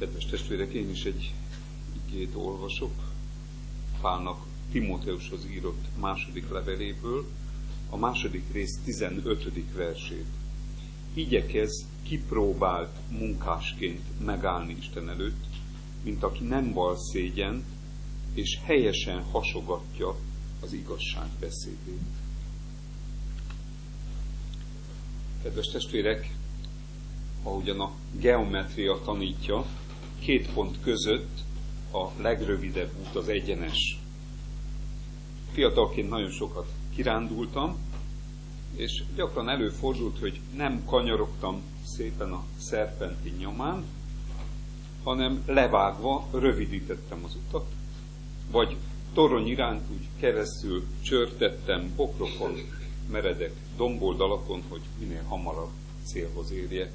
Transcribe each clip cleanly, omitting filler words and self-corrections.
Kedves testvérek, én is egy igét olvasok Pálnak Timóteushoz írott második leveléből, a második rész 15. versét. Igyekezz kipróbált munkásként megállni Isten előtt, mint aki nem val szégyent, és helyesen hasogatja az igazság beszédét. Kedves testvérek, ahogyan a geometria tanítja, 2 pont között a legrövidebb út az egyenes. Fiatalként nagyon sokat kirándultam, és gyakran előfordult, hogy nem kanyarogtam szépen a szerpentin nyomán, hanem levágva rövidítettem az utat, vagy torony iránt úgy keresztül csörtettem bokrokon, meredek domboldalakon, hogy minél hamarabb célhoz érjek.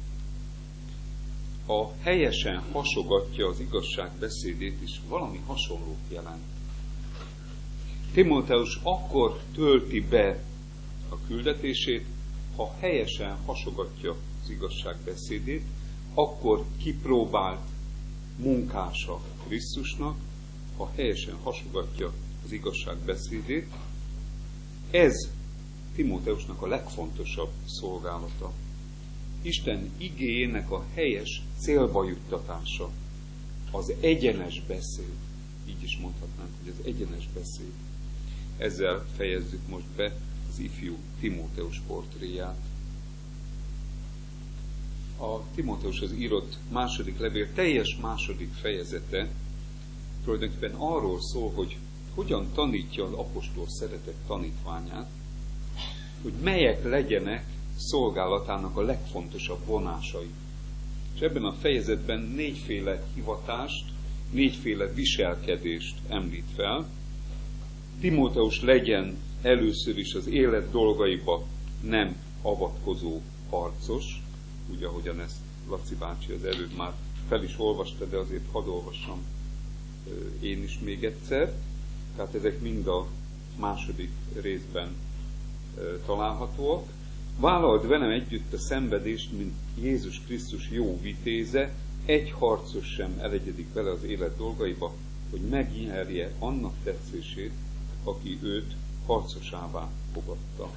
A helyesen hasogatja az igazság beszédét is valami hasonlót jelent. Timóteus akkor tölti be a küldetését, ha helyesen hasogatja az igazság beszédét, akkor kipróbált munkása Krisztusnak, ha helyesen hasogatja az igazság beszédét. Ez Timóteusnak a legfontosabb szolgálata. Isten igéjének a helyes célba juttatása, az egyenes beszéd. Így is mondhatnánk, hogy az egyenes beszéd. Ezzel fejezzük most be az ifjú Timóteus portréját. A Timóteushoz írott második levél teljes második fejezete tulajdonképpen arról szól, hogy hogyan tanítja az apostol szeretett tanítványát, hogy melyek legyenek szolgálatának a legfontosabb vonásai. És ebben a fejezetben 4 hivatást, 4 viselkedést említ fel. Timóteus legyen először is az élet dolgaiba nem avatkozó harcos, úgy, ahogyan ezt Laci bácsi az előbb már fel is olvasta, de azért hadd olvassam én is még egyszer. Tehát ezek mind a második részben találhatóak. Vállald velem együtt a szenvedést, mint Jézus Krisztus jó vitéze, egy harcos sem elegyedik bele az élet dolgaiba, hogy megnyerje annak tetszését, aki őt harcosává fogadta.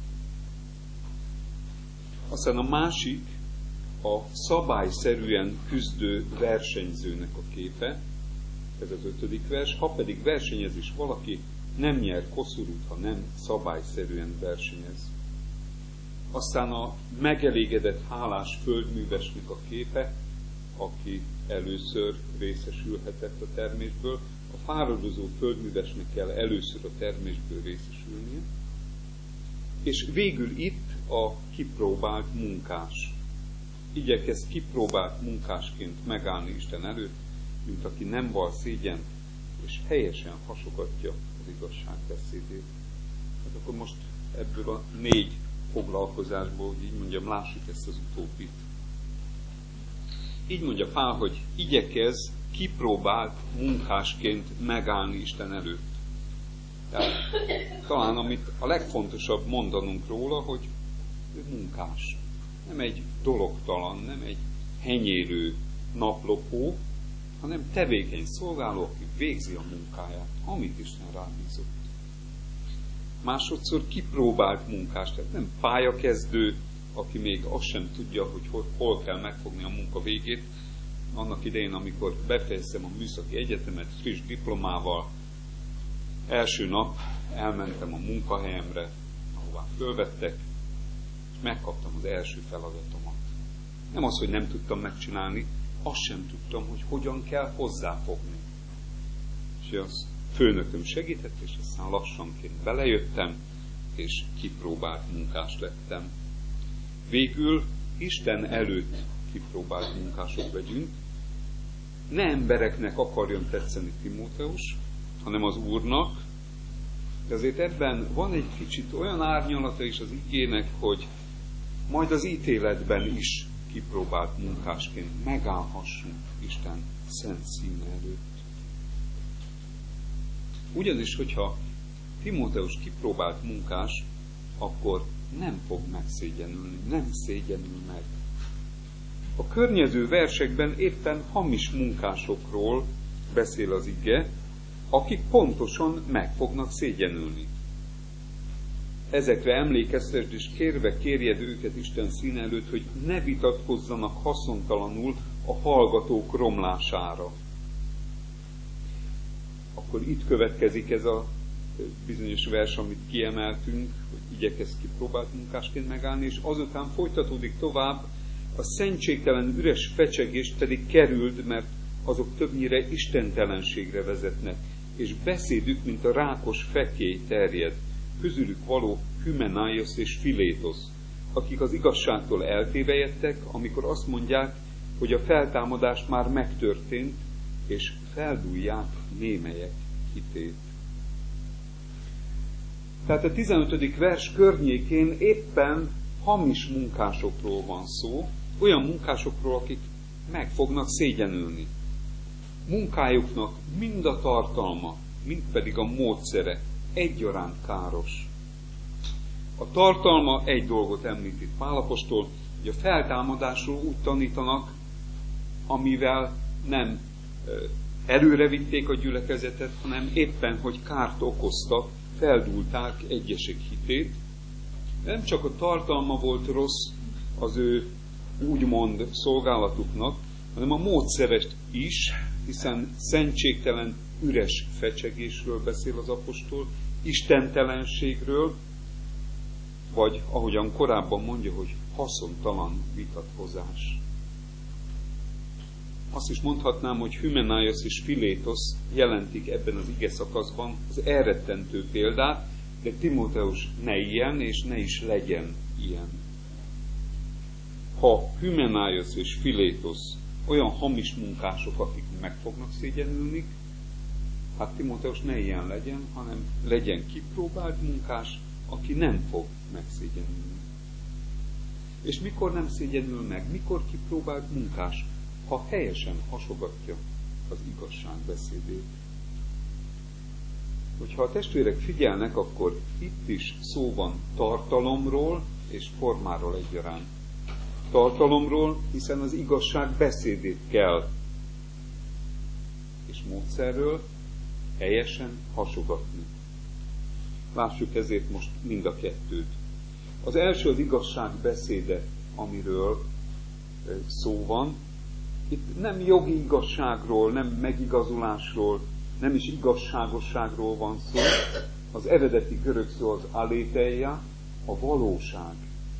Aztán a másik, a szabályszerűen küzdő versenyzőnek a képe, ez az 5. vers, ha pedig versenyez is valaki, nem nyer koszorút, ha nem szabályszerűen versenyez. Aztán a megelégedett hálás földművesnek a képe, aki először részesülhetett a termésből. A fáradozó földművesnek kell először a termésből részesülnie. És végül itt a kipróbált munkás. Igyekez kipróbált munkásként megállni Isten előtt, mint aki nem val szégyent, és helyesen hasogatja az igazság beszédét. Hát akkor most ebből a 4 foglalkozásból, hogy így mondjam, lássuk ezt az utóbbit. Így mondja Pál, hogy igyekez kipróbált munkásként megállni Isten előtt. Tehát talán amit a legfontosabb mondanunk róla, hogy ő munkás. Nem egy dologtalan, nem egy henyérő naplopó, hanem tevékeny szolgáló, aki végzi a munkáját, amit Isten rábízott. Másodszor kipróbált munkás, tehát nem pályakezdő, aki még azt sem tudja, hogy hol kell megfogni a munka végét. Annak idején, amikor befejeztem a műszaki egyetemet friss diplomával, első nap elmentem a munkahelyemre, ahová fölvettek, és megkaptam az első feladatomat. Nem az, hogy nem tudtam megcsinálni, azt sem tudtam, hogy hogyan kell hozzáfogni. És az főnököm segített, és aztán lassanként belejöttem, és kipróbált munkás lettem. Végül Isten előtt kipróbált munkások legyünk. Ne embereknek akarjon tetszeni Timóteus, hanem az Úrnak, de azért ebben van egy kicsit olyan árnyalata is az igének, hogy majd az ítéletben is kipróbált munkásként megállhassunk Isten szent színe előtt. Ugyanis, hogyha Timóteus kipróbált munkás, akkor nem fog megszégyenülni, nem szégyenül meg. A környező versekben éppen hamis munkásokról beszél az ige, akik pontosan meg fognak szégyenülni. Ezekre emlékeztesd, és kérjed őket Isten színe előtt, hogy ne vitatkozzanak haszontalanul a hallgatók romlására. Akkor itt következik ez a bizonyos vers, amit kiemeltünk, hogy igyekezz kipróbált munkásként megállni, és azután folytatódik tovább, a szentségtelen üres fecsegést pedig kerüld, mert azok többnyire istentelenségre vezetnek, és beszédük, mint a rákos fekély terjed, közülük való Hümenáiosz és Filétosz, akik az igazságtól eltévejedtek, amikor azt mondják, hogy a feltámadás már megtörtént, és feldúlják némelyek hitét. Tehát a 15. vers környékén éppen hamis munkásokról van szó, olyan munkásokról, akik meg fognak szégyenülni. Munkájuknak mind a tartalma, mind pedig a módszere egyaránt káros. A tartalma egy dolgot említ itt Pál apostol, hogy a feltámadásról úgy tanítanak, amivel nem előre vitték a gyülekezetet, hanem éppen, hogy kárt okoztak, feldúlták egyesek hitét. Nem csak a tartalma volt rossz az ő úgymond szolgálatuknak, hanem a módszerest is, hiszen szentségtelen, üres fecsegésről beszél az apostol, istentelenségről, vagy ahogyan korábban mondja, hogy haszontalan vitatkozás. Azt is mondhatnám, hogy Hümenáiosz és Filétosz jelentik ebben az ige szakaszban az elrettentő példát, de Timóteus ne ilyen, és ne is legyen ilyen. Ha Hümenáiosz és Filétosz olyan hamis munkások, akik meg fognak szégyenülni, hát Timóteus ne ilyen legyen, hanem legyen kipróbált munkás, aki nem fog megszégyenülni. És mikor nem szégyenül meg? Mikor kipróbált munkás? Ha helyesen hasogatja az igazság beszédét. Hogyha a testvérek figyelnek, akkor itt is szó van tartalomról és formáról egyaránt. Tartalomról, hiszen az igazság beszédét kell, és módszerről helyesen hasogatni. Lássuk ezért most mind a kettőt. Az első az igazság beszéde, amiről szó van. Itt nem jogi igazságról, nem megigazulásról, nem is igazságosságról van szó. Az eredeti görög szó az aléteia, a valóság.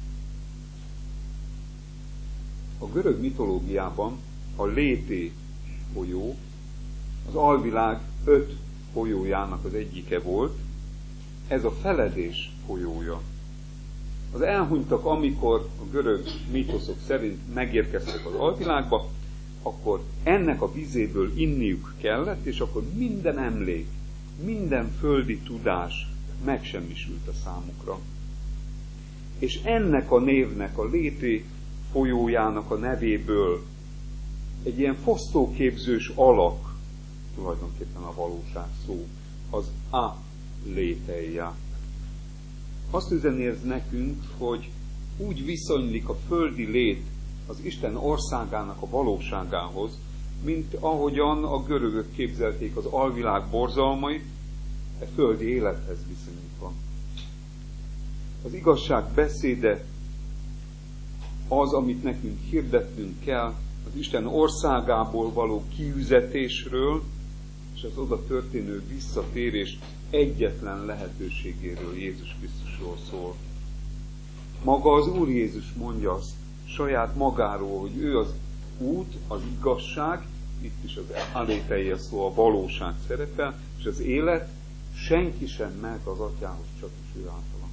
A görög mitológiában a Lété folyó az alvilág 5 folyójának az egyike volt, ez a feledés folyója. Az elhunytak, amikor a görög mítoszok szerint megérkeztek az alvilágba, akkor ennek a vizéből inniuk kellett, és akkor minden emlék, minden földi tudás megsemmisült a számukra. És ennek a névnek, a Lété folyójának a nevéből egy ilyen fosztóképzős alak, tulajdonképpen a valóság szó, az aléteia. Azt üzeni ez nekünk, hogy úgy viszonylik a földi lét az Isten országának a valóságához, mint ahogyan a görögök képzelték az alvilág borzalmait, a földi élethez viszonyítva. Az igazság beszéde az, amit nekünk hirdetnünk kell, az Isten országából való kiüzetésről, és az oda történő visszatérés egyetlen lehetőségéről, Jézus Krisztusról szól. Maga az Úr Jézus mondja azt saját magáról, hogy ő az út, az igazság, itt is az aléteia szó, a valóság szerepel, és az élet, senki sem mehet az Atyához, csak is ő általa.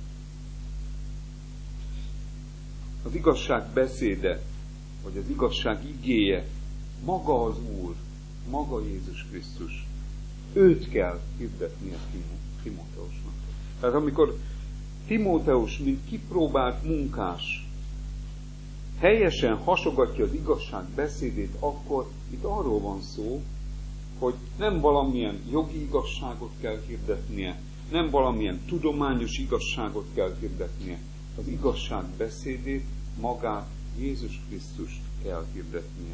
Az igazság beszéde, vagy az igazság igéje, maga az Úr, maga Jézus Krisztus. Őt kell hirdetni a Timóteusnak. Tehát amikor Timóteus, mint kipróbált munkás, helyesen hasogatja az igazság beszédét, akkor itt arról van szó, hogy nem valamilyen jogi igazságot kell hirdetnie, nem valamilyen tudományos igazságot kell hirdetnie. Az igazság beszédét, magát, Jézus Krisztust kell hirdetnie.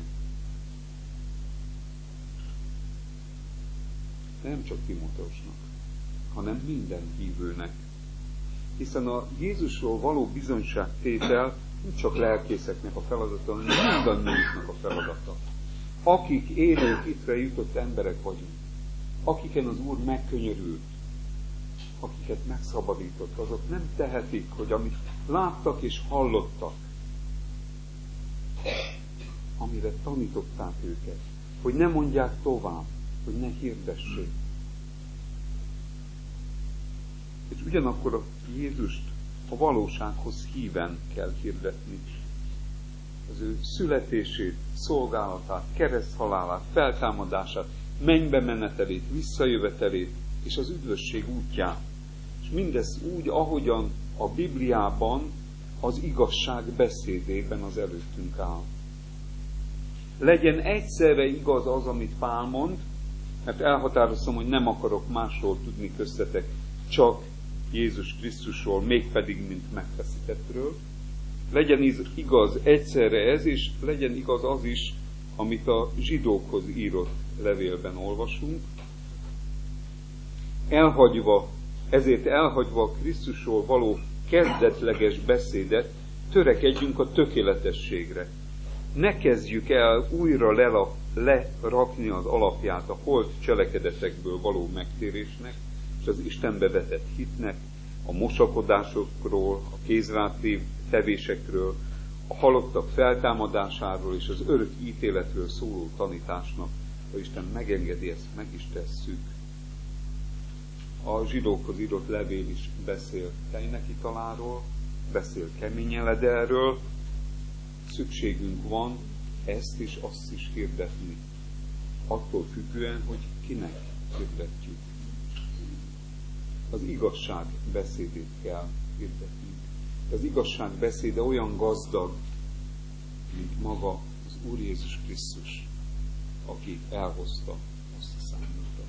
Nem csak Timóteusnak, hanem minden hívőnek. Hiszen a Jézusról való bizonyságtétel nem csak lelkészeknek a feladata, hanem mindannyiunknak a feladata. Akik élő, hitre jutott emberek vagyunk, akiken az Úr megkönyörült, akiket megszabadított, azok nem tehetik, hogy amit láttak és hallottak, amire tanították őket, hogy ne mondják tovább, hogy ne hirdessék. És ugyanakkor a Jézust a valósághoz híven kell hirdetni. Az ő születését, szolgálatát, kereszthalálát, feltámadását, mennybe menetelét, visszajövetelét és az üdvösség útját. És mindez úgy, ahogyan a Bibliában, az igazság beszédében az előttünk áll. Legyen egyszerre igaz az, amit Pál mond, mert elhatároztam, hogy nem akarok másról tudni köztetek, csak Jézus Krisztusról, mégpedig mint megfeszítettről. Legyen igaz egyszerre ez, és legyen igaz az is, amit a zsidókhoz írott levélben olvasunk. Ezért elhagyva a Krisztusról való kezdetleges beszédet, törekedjünk a tökéletességre. Ne kezdjük el újra lerakni az alapját a holt cselekedetekből való megtérésnek, és az Istenbe vetett hitnek, a mosakodásokról, a kézráti tevésekről, a halottak feltámadásáról és az örök ítéletről szóló tanításnak, ha Isten megengedi, ezt meg is tesszük. A zsidókhoz írott levél is beszél tejnekitaláról, beszél keményeledelről, szükségünk van ezt és azt is hirdetni. Attól függően, hogy kinek hirdetjük. Az igazság beszédét kell hirdetni. Az igazság beszéde olyan gazdag, mint maga az Úr Jézus Krisztus, aki elhozta azt a számunkra.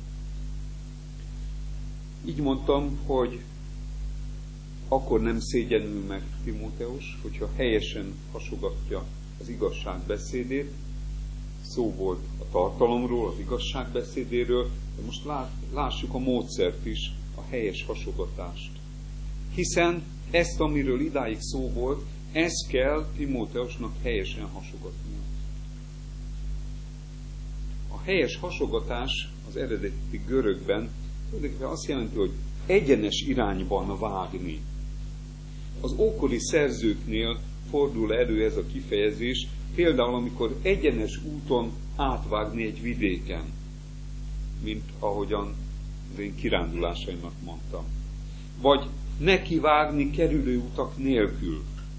Így mondtam, hogy akkor nem szégyenül meg Timóteus, hogyha helyesen hasogatja az igazság beszédét. Szó volt a tartalomról, az igazság beszédéről, de most lássuk a módszert is, a helyes hasogatást. Hiszen ezt, amiről idáig szó volt, ezt kell Timóteusnak helyesen hasogatnia. A helyes hasogatás az eredeti görögben azt jelenti, hogy egyenes irányban vágni. Az ókori szerzőknél fordul elő ez a kifejezés, például amikor egyenes úton átvágni egy vidéken, mint ahogyan az én kirándulásaimnak mondtam. Vagy nekivágni kerülő utak nélkül.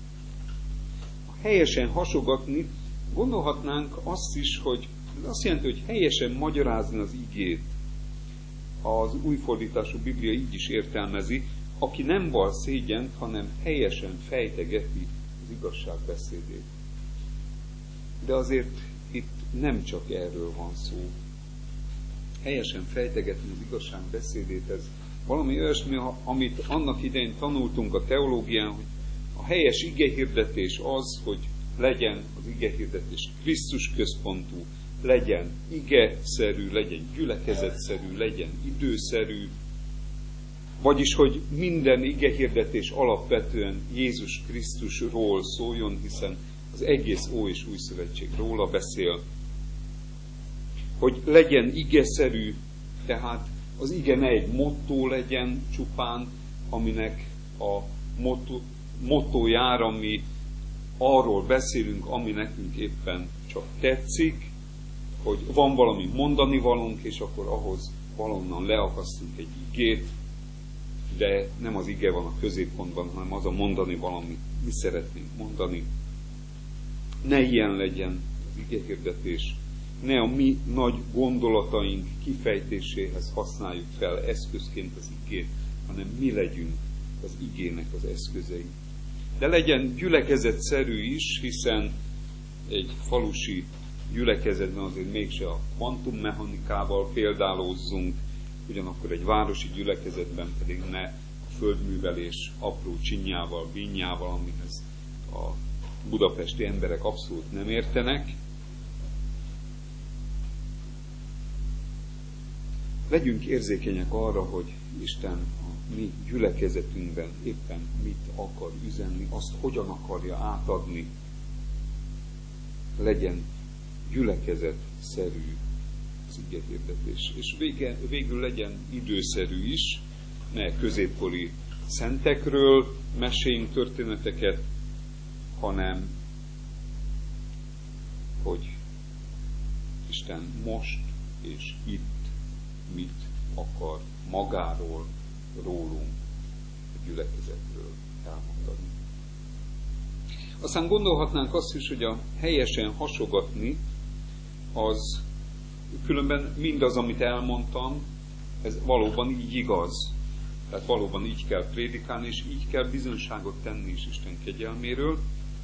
A helyesen hasogatni, gondolhatnánk azt is, hogy ez azt jelenti, hogy helyesen magyarázni az igét. Az újfordítású Biblia így is értelmezi, aki nem val szégyent, hanem helyesen fejtegeti az igazság beszédét. De azért itt nem csak erről van szó. Helyesen fejtegetni az igazság beszédét, ez valami olyasmi, amit annak idején tanultunk a teológián, hogy a helyes igehirdetés az, hogy legyen az igehirdetés Krisztus központú, legyen igeszerű, legyen gyülekezetszerű, legyen időszerű, vagyis, hogy minden igehirdetés alapvetően Jézus Krisztusról szóljon, hiszen az egész Ó és Új Szövetség róla beszél. Hogy legyen igeszerű, tehát az ige ne egy motto legyen csupán, aminek a mottójára mi arról beszélünk, ami nekünk éppen csak tetszik, hogy van valami mondani valónk, és akkor ahhoz valonnan leakasztunk egy igét, de nem az ige van a középpontban, hanem az a mondani valami, mi szeretnénk mondani. Ne ilyen legyen az igehirdetés, ne a mi nagy gondolataink kifejtéséhez használjuk fel eszközként az igét, hanem mi legyünk az igének az eszközei. De legyen gyülekezetszerű is, hiszen egy falusi gyülekezetben azért mégse a kvantummechanikával példálózzunk, ugyanakkor egy városi gyülekezetben pedig ne a földművelés apró csinyával, bínyával, amihez a budapesti emberek abszolút nem értenek. Legyünk érzékenyek arra, hogy Isten a mi gyülekezetünkben éppen mit akar üzenni, azt hogyan akarja átadni. Legyen gyülekezetszerű az igehirdetés. És végül legyen időszerű is, ne középkori szentekről meséljünk történeteket, hanem hogy Isten most és itt mit akar magáról, rólunk, a gyülekezetről elmondani. Aztán gondolhatnánk azt is, hogy a helyesen hasogatni, az különben mindaz, amit elmondtam, ez valóban így igaz. Tehát valóban így kell prédikálni, és így kell bizonyságot tenni is Isten kegyelméről.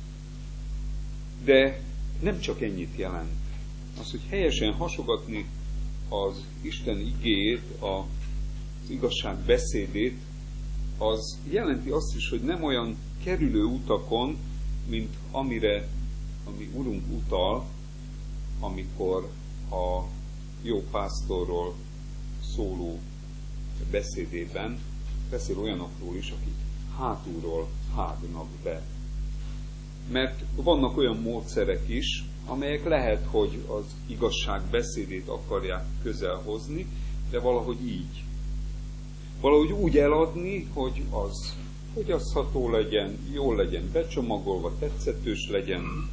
De nem csak ennyit jelent. Az, hogy helyesen hasogatni az Isten igéjét, az igazság beszédét, az jelenti azt is, hogy nem olyan kerülő utakon, mint amire a mi Urunk utal, amikor a jó pásztorról szóló beszédében beszél olyanokról is, akik hátulról hágnak be. Mert vannak olyan módszerek is, amelyek lehet, hogy az igazság beszédét akarják közel hozni, de valahogy így. Valahogy úgy eladni, hogy az fogyasztható legyen, jól legyen becsomagolva, tetszetős legyen,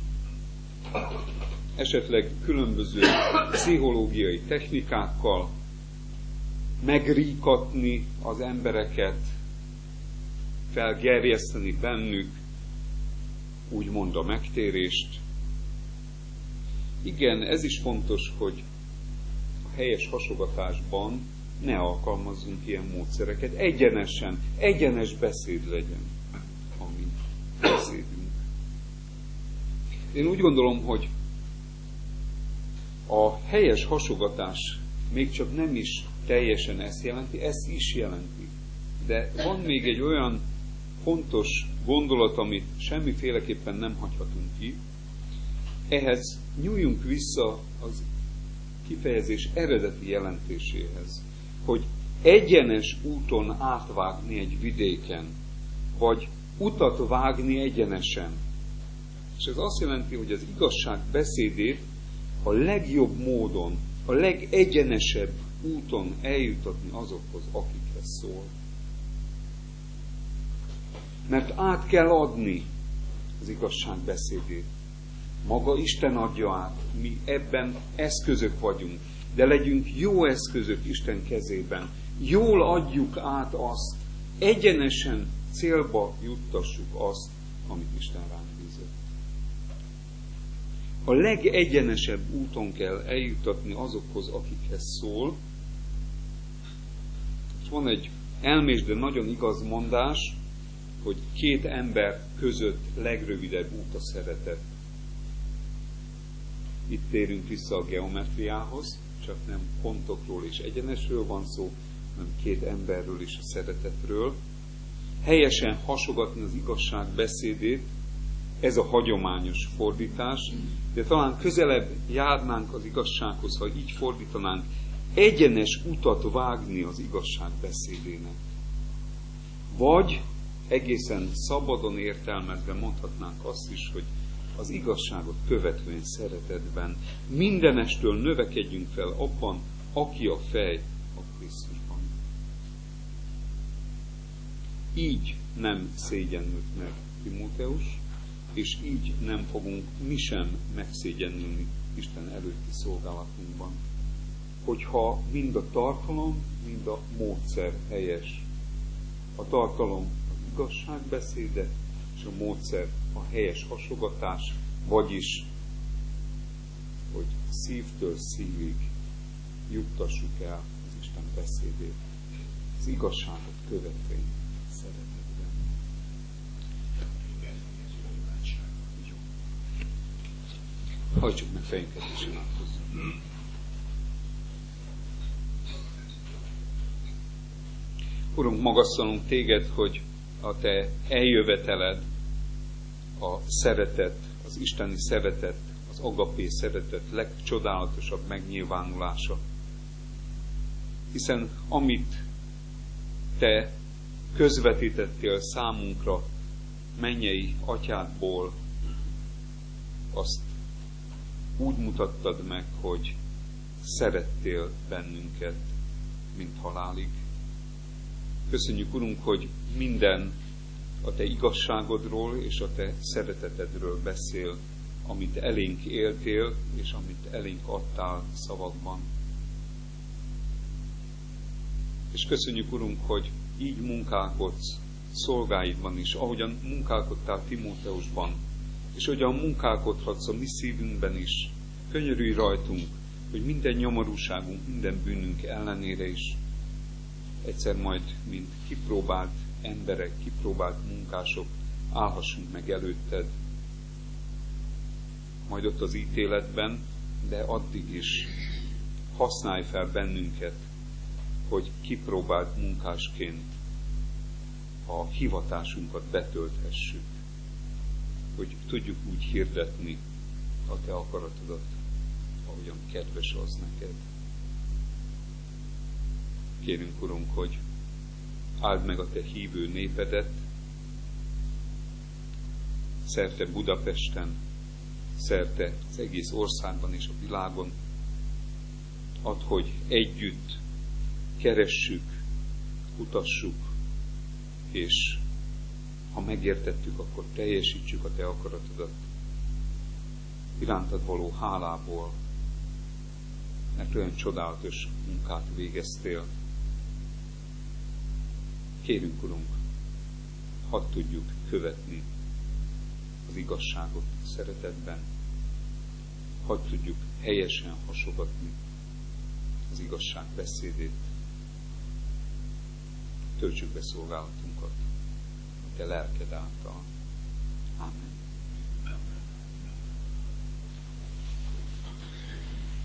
esetleg különböző pszichológiai technikákkal megríkatni az embereket, felgerjeszteni bennük, úgymond a megtérést. Igen, ez is fontos, hogy a helyes hasogatásban ne alkalmazzunk ilyen módszereket. egyenes beszéd legyen a mi beszédünk. Én úgy gondolom, hogy a helyes hasogatás még csak nem is teljesen ezt jelenti, ezt is jelenti. De van még egy olyan fontos gondolat, amit semmiféleképpen nem hagyhatunk ki. Ehhez nyúljunk vissza az kifejezés eredeti jelentéséhez, hogy egyenes úton átvágni egy vidéken, vagy utat vágni egyenesen. És ez azt jelenti, hogy az igazság beszédét a legjobb módon, a legegyenesebb úton eljutatni azokhoz, akikhez szól. Mert át kell adni az igazság beszédét. Maga Isten adja át, mi ebben eszközök vagyunk, de legyünk jó eszközök Isten kezében. Jól adjuk át azt, egyenesen célba juttassuk azt, amit Isten ránk bízott. A legegyenesebb úton kell eljutatni azokhoz, akikhez szól. És van egy elmés, de nagyon igaz mondás, hogy két ember között legrövidebb út a szeretet. Itt térünk vissza a geometriához, csak nem pontokról és egyenesről van szó, hanem két emberről és a szeretetről. Helyesen hasogatni az igazság beszédét, ez a hagyományos fordítás, de talán közelebb járnánk az igazsághoz, ha így fordítanánk, egyenes utat vágni az igazság beszédének. Vagy egészen szabadon értelmezve mondhatnánk azt is, hogy az igazságot követően szeretetben mindenestől növekedjünk fel abban, aki a fej, a Krisztusban. Így nem szégyenült meg Timóteus, és így nem fogunk mi sem megszégyenülni Isten előtti szolgálatunkban. Hogyha mind a tartalom, mind a módszer helyes. A tartalom az igazságbeszéde, és a módszer a helyes hasogatás, vagyis, hogy szívtől szívig juttassuk el az Isten beszédét, az igazságot követően szeretetben. Hajtsuk meg fejünket és imádkozzunk. Urunk, magasztalunk téged, hogy a te eljöveteled a szeretet, az isteni szeretet, az agapé szeretet legcsodálatosabb megnyilvánulása. Hiszen amit te közvetítettél számunkra mennyei atyádból, azt úgy mutattad meg, hogy szerettél bennünket, mint halálig. Köszönjük, Urunk, hogy minden a te igazságodról és a te szeretetedről beszél, amit elénk éltél, és amit elénk adtál szavakban. És köszönjük, Urunk, hogy így munkálkodsz szolgáidban is, ahogyan munkálkodtál Timóteusban, és hogyan munkálkodhatsz a mi szívünkben is. Könyörülj rajtunk, hogy minden nyomorúságunk, minden bűnünk ellenére is egyszer majd, mint kipróbált emberek, kipróbált munkások állhassunk meg előtted. Majd ott az ítéletben, de addig is használj fel bennünket, hogy kipróbált munkásként a hivatásunkat betölthessük, hogy tudjuk úgy hirdetni a te akaratodat, ahogyan kedves az neked. Kérünk, Urunk, hogy áld meg a te hívő népedet, szerte Budapesten, szerte az egész országban és a világon. Add, hogy együtt keressük, kutassuk, és ha megértettük, akkor teljesítsük a te akaratodat irántad való hálából, mert olyan csodálatos munkát végeztél. Kérünk, Urunk, hadd tudjuk követni az igazságot szeretetben, hadd tudjuk helyesen hasogatni az igazság beszédét. Töltsük be szolgálatunkat a te lelked által. Amen.